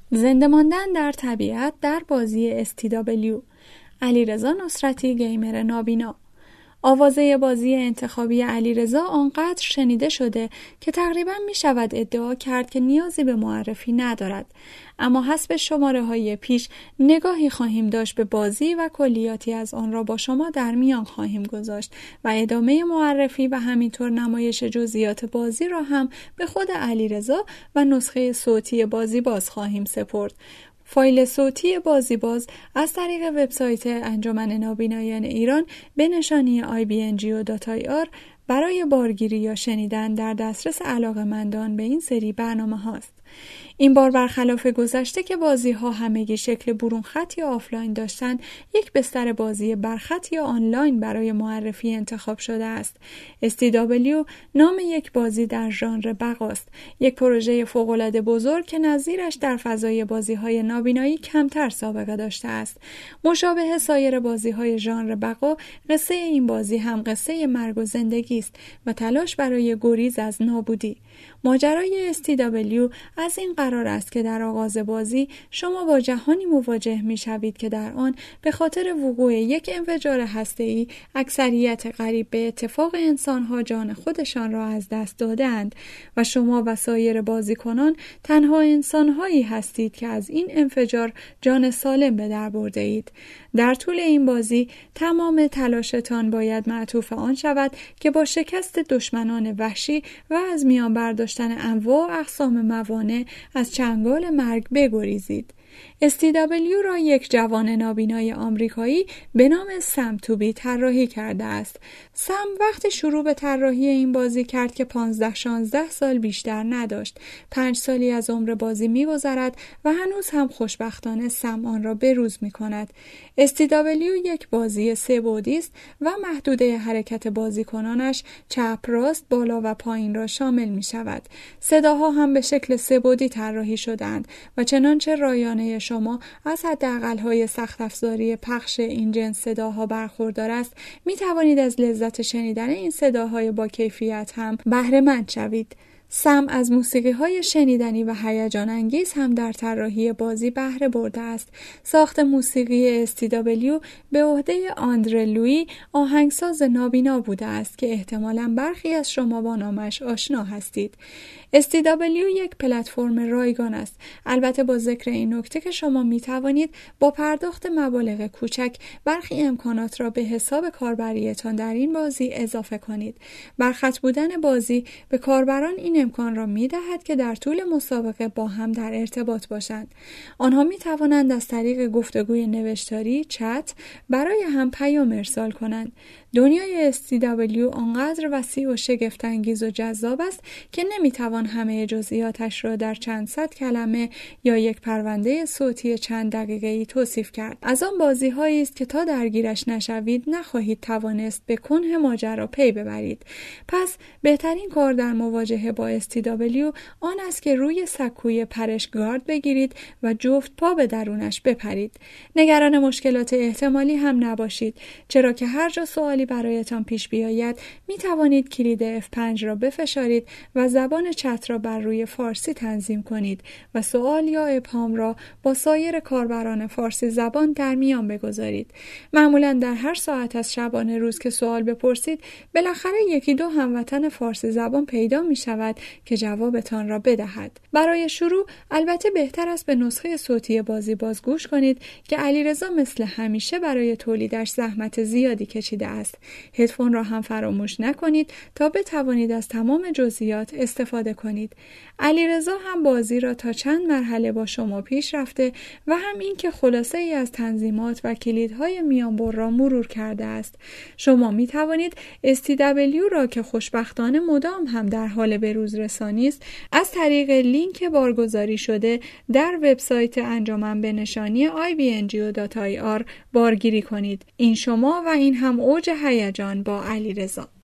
زنده ماندن در طبیعت در بازی STW. علیرضا نصرتی، گیمر نابینا. آوازه بازی انتخابی علیرضا آنقدر شنیده شده که تقریباً می شود ادعا کرد که نیازی به معرفی ندارد. اما حسب شماره‌های پیش نگاهی خواهیم داشت به بازی و کلیاتی از آن را با شما در میان خواهیم گذاشت و ادامه معرفی و همینطور نمایش جزئیات بازی را هم به خود علیرضا و نسخه صوتی بازی باز خواهیم سپرد. فایل صوتی بازی باز از طریق وبسایت انجمن نابینایان ایران به نشانی ibngo.ir برای بارگیری یا شنیدن در دسترس علاقه‌مندان به این سری برنامه هاست. این بار برخلاف گذشته که بازی ها همگی شکل برون خط یا آفلاین داشتند، یک بستر بازی برخط یا آنلاین برای معرفی انتخاب شده است. STW نام یک بازی در ژانر بقاست، یک پروژه فوق‌العاده بزرگ که نظیرش در فضای بازی های نابینایی کمتر سابقه داشته است. مشابه سایر بازی های ژانر بقا، قصه این بازی هم قصه مرگ و زندگی است و تلاش برای گریز از نابودی. ماجرای STW از این قرار است که در آغاز بازی شما با جهانی مواجه می شوید که در آن به خاطر وقوع یک انفجار هسته‌ای اکثریت قریب به اتفاق انسان‌ها جان خودشان را از دست داده‌اند و شما و سایر بازیکنان تنها انسان‌هایی هستید که از این انفجار جان سالم به در برده اید. در طول این بازی تمام تلاشتان باید معطوف آن شود که با شکست دشمنان وحشی و از میان برداشتن انواع و اقسام موانع از چنگال مرگ بگریزید. STW را یک جوان نابینای آمریکایی به نام سم توبی طراحی کرده است. سم وقتی شروع به طراحی این بازی کرد که 15-16 سال بیشتر نداشت. 5 سالی از عمر بازی می‌گذرد و هنوز هم خوشبختانه سم آن را بروز می‌کند. STW یک بازی 3 بعدی است و محدوده حرکت بازیکنانش چپ، راست، بالا و پایین را شامل می‌شود. صداها هم به شکل 3 بعدی طراحی شده‌اند و چنانچه رایانه شما از حداقل‌های سخت افزاری پخش این جنس صداها برخوردار است، می توانید از لذت شنیدن این صداهای با کیفیت هم بهره مند شوید. سم از موسیقی‌های شنیدنی و هیجان انگیز هم در طراحی بازی بهره برده است. ساخت موسیقی STW به عهده آندره لویی، آهنگساز نابینا بوده است که احتمالاً برخی از شما با نامش آشنا هستید. STW یک پلتفرم رایگان است، البته با ذکر این نکته که شما می توانید با پرداخت مبالغ کوچک برخی امکانات را به حساب کاربریتان در این بازی اضافه کنید. برخط بودن بازی به کاربران این امکان را می دهد که در طول مسابقه با هم در ارتباط باشند. آنها می توانند از طریق گفتگوی نوشتاری، چت، برای هم پیام ارسال کنند. دنیای STW آنقدر وسیع و شگفت‌انگیز و جذاب است که نمیتوان همه جزئیاتش را در چند صد کلمه یا یک پرونده صوتی چند دقیقه‌ای توصیف کرد. از آن بازی‌هایی است که تا درگیرش نشوید نخواهید توانست به کنه ماجرا پی ببرید. پس بهترین کار در مواجهه با STW آن است که روی سکوی پرش گارد بگیرید و جفت پا به درونش بپرید. نگران مشکلات احتمالی هم نباشید، چرا که هر جا سوالی برایتان پیش بیاید می توانید کلید F5 را بفشارید و زبان چت را بر روی فارسی تنظیم کنید و سوال یا ابهام را با سایر کاربران فارسی زبان در میان بگذارید. معمولا در هر ساعت از شبانه روز که سوال بپرسید، بالاخره یکی دو هموطن فارسی زبان پیدا می شود که جوابتان را بدهد. برای شروع البته بهتر است به نسخه صوتی بازی باز گوش کنید که علیرضا مثل همیشه برای تولیدش زحمت زیادی کشیده است. هدفون را هم فراموش نکنید تا بتوانید از تمام جزئیات استفاده کنید. علیرضا هم بازی را تا چند مرحله با شما پیش رفته و هم این که خلاصه ای از تنظیمات و کلیدهای میانبر را مرور کرده است. شما می توانید STW را که خوشبختانه مدام هم در حال بروز رسانی است، از طریق لینک بارگذاری شده در وبسایت انجمن به نشانی ibngo.ir بارگیری کنید. این شما و این هم اوج هیجان با علیرضا.